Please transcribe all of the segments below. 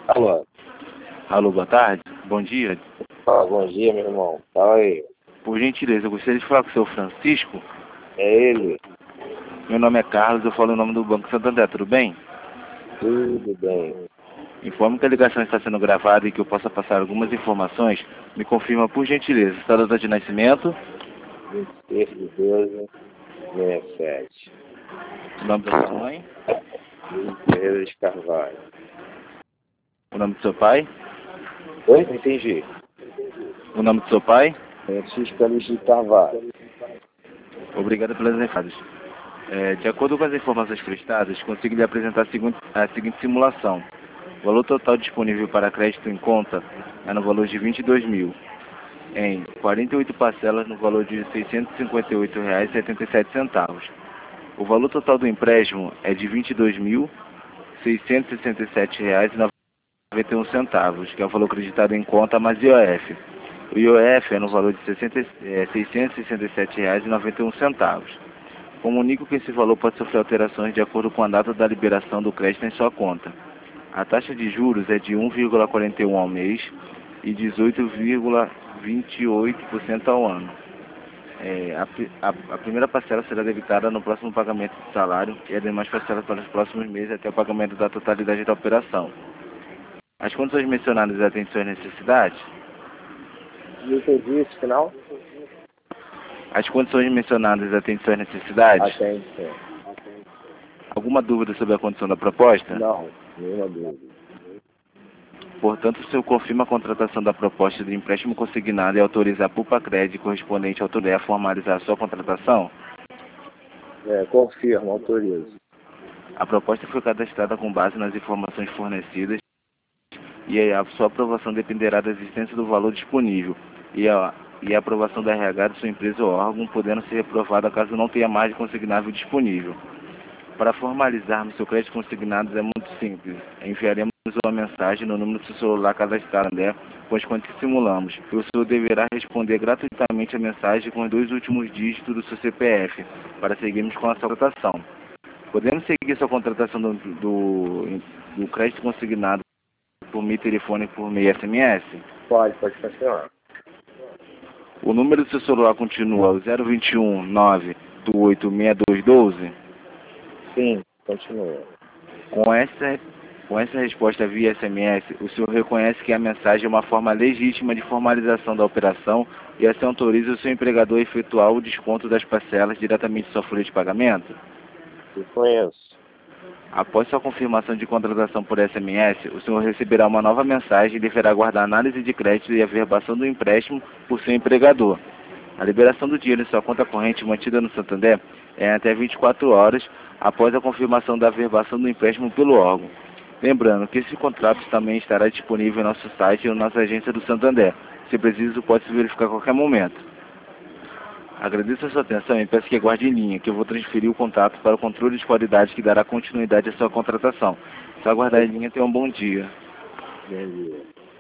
Alô? Alô, boa tarde. Bom dia. Bom dia, meu irmão. Fala aí. Por gentileza, eu gostaria de falar com o seu Francisco. É ele? Meu nome é Carlos, eu falo em nome do Banco Santander, tudo bem? Tudo bem. Informo que a ligação está sendo gravada e que eu possa passar algumas informações. Me confirma, por gentileza, está a data de nascimento, 26/12/67. o nome da sua mãe, Luiz Ferreira de Carvalho. o nome do seu pai, Oi? Não entendi. o nome do seu pai. Francisco Luiz de Carvalho. Obrigado pelas informações. De acordo com as informações prestadas, consigo lhe apresentar a seguinte simulação. O valor total disponível para crédito em conta é no valor de 22 mil, em 48 parcelas no valor de R$ 658,77. O valor total do empréstimo é de R$ 22.667,91, que é o valor acreditado em conta mais IOF. O IOF é no valor de R$ 667,91. Comunico que esse valor pode sofrer alterações de acordo com a data da liberação do crédito em sua conta. A taxa de juros é de 1,41 ao mês e 18,28% ao ano. A primeira parcela será debitada no próximo pagamento de salário e as demais parcelas para os próximos meses até o pagamento da totalidade da operação. As condições mencionadas atendem suas necessidades? Não entendi esse final? As condições mencionadas atendem suas necessidades? Atende, sim. Alguma dúvida sobre a condição da proposta? Não, nenhuma dúvida. Portanto, o senhor confirma a contratação da proposta de empréstimo consignado e autoriza a Pulpacred correspondente ao a formalizar a sua contratação? Confirmo, autorizo. A proposta foi cadastrada com base nas informações fornecidas e a sua aprovação dependerá da existência do valor disponível e a aprovação da RH de sua empresa ou órgão, podendo ser reprovada caso não tenha mais de consignável disponível. Para formalizarmos seu crédito consignado é muito simples. Enviaremos uma mensagem no número do seu celular cadastrado, com as quantas simulamos. O senhor deverá responder gratuitamente a mensagem com os 2 últimos dígitos do seu CPF, para seguirmos com a sua contratação. Podemos seguir sua contratação do crédito consignado por meio telefônico por meio SMS? Pode continuar. O número do seu celular continua o 021 9886212? Sim, continua. Com essa resposta via SMS, o senhor reconhece que a mensagem é uma forma legítima de formalização da operação e assim autoriza o seu empregador a efetuar o desconto das parcelas diretamente em sua folha de pagamento? Reconheço. Após sua confirmação de contratação por SMS, o senhor receberá uma nova mensagem e deverá aguardar a análise de crédito e a averbação do empréstimo por seu empregador. A liberação do dinheiro em sua conta corrente mantida no Santander é até 24 horas após a confirmação da averbação do empréstimo pelo órgão. Lembrando que esse contrato também estará disponível em nosso site e na nossa agência do Santander. Se preciso, pode se verificar a qualquer momento. Agradeço a sua atenção e peço que aguarde em linha, que eu vou transferir o contato para o controle de qualidade que dará continuidade à sua contratação. Se aguardar em linha, tenha um bom dia. Bom dia.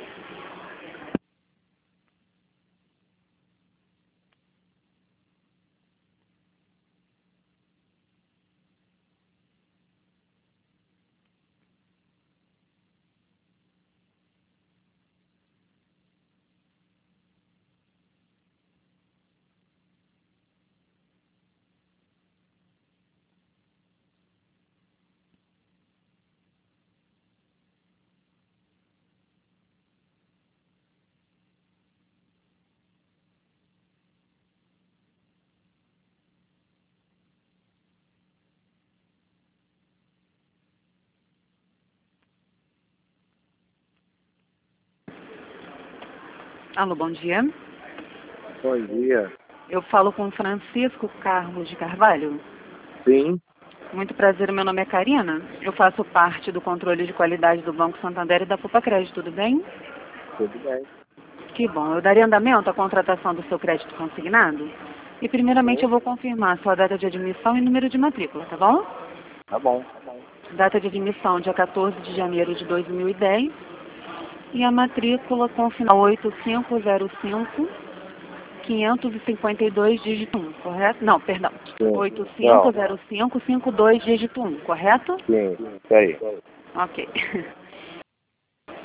Alô, bom dia. Bom dia. Eu falo com Francisco Carlos de Carvalho. Sim, Muito prazer, meu nome é Karina. Eu faço parte do controle de qualidade do Banco Santander e da Pulpacred, tudo bem? tudo bem. Que bom. Eu daria andamento à contratação do seu crédito consignado? E primeiramente eu vou confirmar sua data de admissão e número de matrícula, tá bom? Tá bom. Data de admissão, dia 14 de janeiro de 2010. E a matrícula com final 8505, 552, dígito 1, correto? Não, perdão. Sim. 8505, 52, dígito 1, correto? Sim, isso aí. Ok.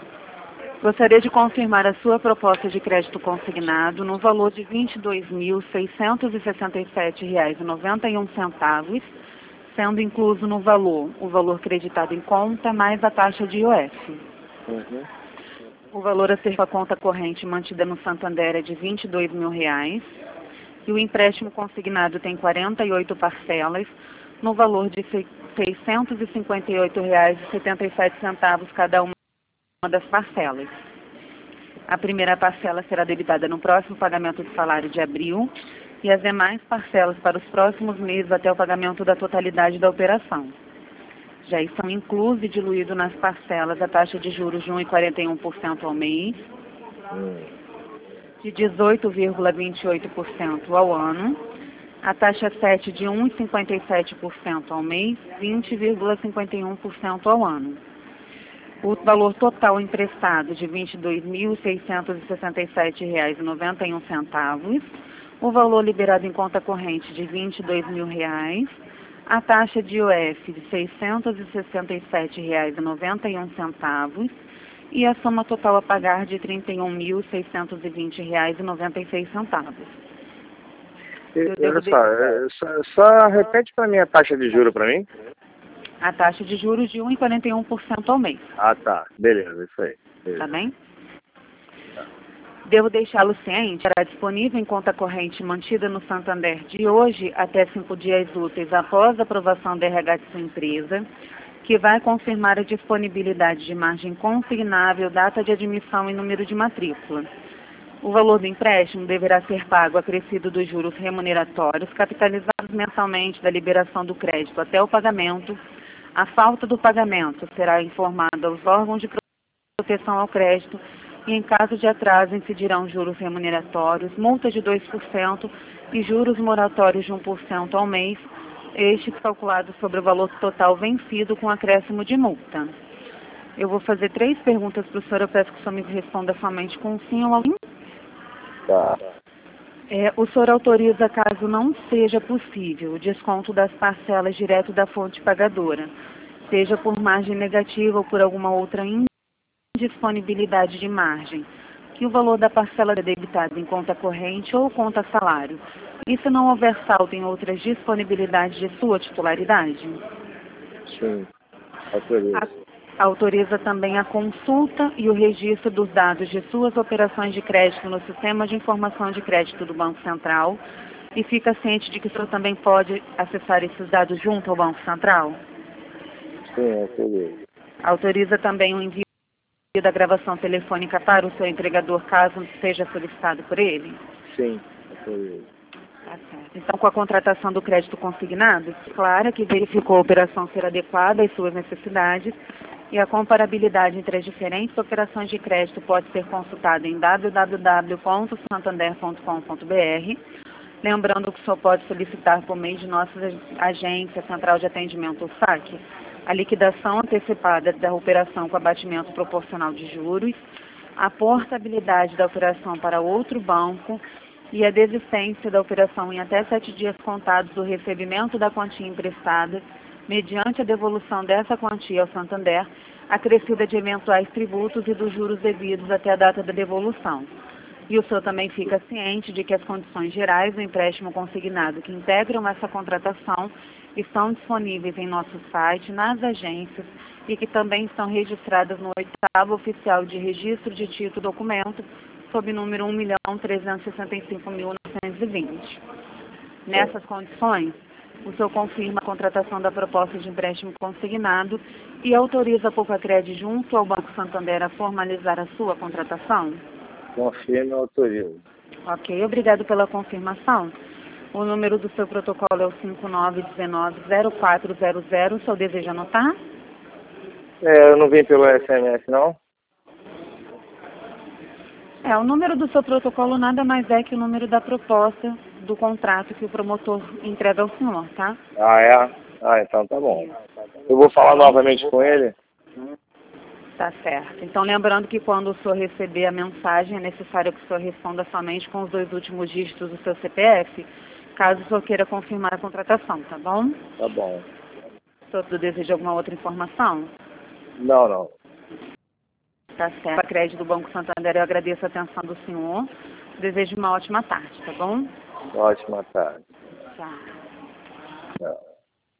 Gostaria de confirmar a sua proposta de crédito consignado no valor de R$ 22.667,91, sendo incluso no valor o valor creditado em conta mais a taxa de IOF. Uhum. O valor a ser com a conta corrente mantida no Santander é de R$ 22.000 e o empréstimo consignado tem 48 parcelas no valor de R$ 658,77 cada uma das parcelas. A primeira parcela será debitada no próximo pagamento do salário de abril e as demais parcelas para os próximos meses até o pagamento da totalidade da operação. Já estão inclusos e diluídos nas parcelas a taxa de juros de 1,41% ao mês, de 18,28% ao ano, a taxa 7 de 1,57% ao mês, 20,51% ao ano. O valor total emprestado de R$ 22.667,91, o valor liberado em conta corrente de R$ 22.000, a taxa de IOF de R$ 667,91 e a soma total a pagar de R$ 31.620,96. Olha só repete para mim a taxa de juros para mim. A taxa de juros de 1,41% ao mês. Ah, tá. Beleza, isso aí. Beleza. Tá bem? Devo deixá-lo ciente, será disponível em conta corrente mantida no Santander de hoje até 5 dias úteis após a aprovação da RH de sua empresa, que vai confirmar a disponibilidade de margem consignável, data de admissão e número de matrícula. O valor do empréstimo deverá ser pago acrescido dos juros remuneratórios, capitalizados mensalmente da liberação do crédito até o pagamento. A falta do pagamento será informada aos órgãos de proteção ao crédito e, em caso de atraso, incidirão juros remuneratórios, multa de 2% e juros moratórios de 1% ao mês, estes calculados sobre o valor total vencido com acréscimo de multa. Eu vou fazer 3 perguntas para o senhor, eu peço que o senhor me responda somente com sim ou não. Tá. O senhor autoriza, caso não seja possível, o desconto das parcelas direto da fonte pagadora, seja por margem negativa ou por alguma outra indisponibilidade de margem, que o valor da parcela é debitado em conta corrente ou conta salário, e se não houver saldo em outras disponibilidades de sua titularidade? Sim. Autoriza. Autoriza também a consulta e o registro dos dados de suas operações de crédito no Sistema de Informação de Crédito do Banco Central e fica ciente de que o senhor também pode acessar esses dados junto ao Banco Central? Sim, autoriza. Autoriza também o envio da gravação telefônica para o seu empregador, caso seja solicitado por ele? Sim, autoriza. Tá certo. Então, com a contratação do crédito consignado, clara que verificou a operação ser adequada às suas necessidades e a comparabilidade entre as diferentes operações de crédito pode ser consultada em www.santander.com.br. Lembrando que o senhor pode solicitar por meio de nossa agência Central de Atendimento, o SAC, a liquidação antecipada da operação com abatimento proporcional de juros, a portabilidade da operação para outro banco e a desistência da operação em até 7 dias contados do recebimento da quantia emprestada, mediante a devolução dessa quantia ao Santander, acrescida de eventuais tributos e dos juros devidos até a data da devolução. E o senhor também fica ciente de que as condições gerais do empréstimo consignado que integram essa contratação estão disponíveis em nosso site, nas agências, e que também estão registradas no 8º Oficial de Registro de Título Documento, sob número 1.365.920. Nessas condições, o senhor confirma a contratação da proposta de empréstimo consignado e autoriza a Poucacred junto ao Banco Santander a formalizar a sua contratação? Confirma e autoriza. Ok, obrigado pela confirmação. O número do seu protocolo é o 5919-0400. O senhor deseja anotar? Eu não vim pelo SMS, não? O número do seu protocolo nada mais é que o número da proposta do contrato que o promotor entrega ao senhor, tá? Ah, é? Ah, então tá bom. Eu vou falar novamente com ele? Tá certo. Então, lembrando que quando o senhor receber a mensagem, é necessário que o senhor responda somente com os 2 últimos dígitos do seu CPF, caso o senhor queira confirmar a contratação, tá bom? Tá bom. O senhor deseja alguma outra informação? Não. Tá certo. A crédito do Banco Santander, eu agradeço a atenção do senhor. Desejo uma ótima tarde, tá bom? Ótima tarde. Tchau. Tchau.